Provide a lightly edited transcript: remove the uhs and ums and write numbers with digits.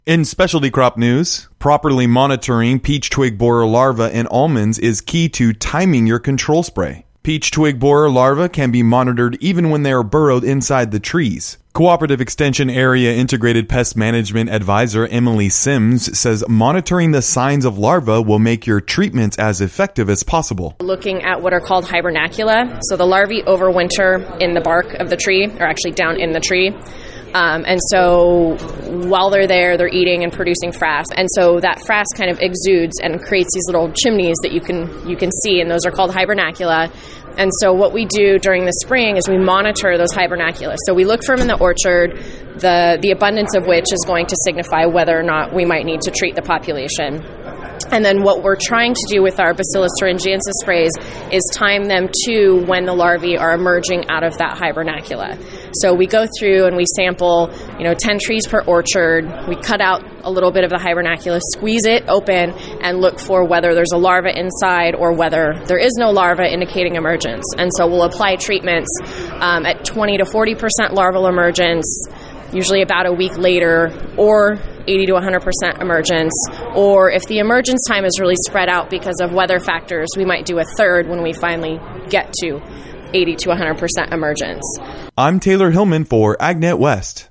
In specialty crop news, properly monitoring peach twig borer larvae in almonds is key to timing your control spray. Peach twig borer larvae can be monitored even when they are burrowed inside the trees. Cooperative Extension Area Integrated Pest Management Advisor Emily Sims says monitoring the signs of larvae will make your treatments as effective as possible. Looking at what are called hibernacula, so the larvae overwinter in the bark of the tree, or actually down in the tree. And so while they're there, they're eating and producing frass. And so that frass kind of exudes and creates these little chimneys that you can see, and those are called hibernacula. And so what we do during the spring is we monitor those hibernacula. So we look for them in the orchard, the abundance of which is going to signify whether or not we might need to treat the population. And then what we're trying to do with our Bacillus thuringiensis sprays is time them to when the larvae are emerging out of that hibernacula. So we go through and we sample, 10 trees per orchard. We cut out a little bit of the hibernacula, squeeze it open, and look for whether there's a larva inside or whether there is no larva, indicating emergence. And so we'll apply treatments at 20 to 40% larval emergence, usually about a week later, or 80 to 100% emergence. Or if the emergence time is really spread out because of weather factors, we might do a third when we finally get to 80 to 100% emergence. I'm Taylor Hillman for AgNet West.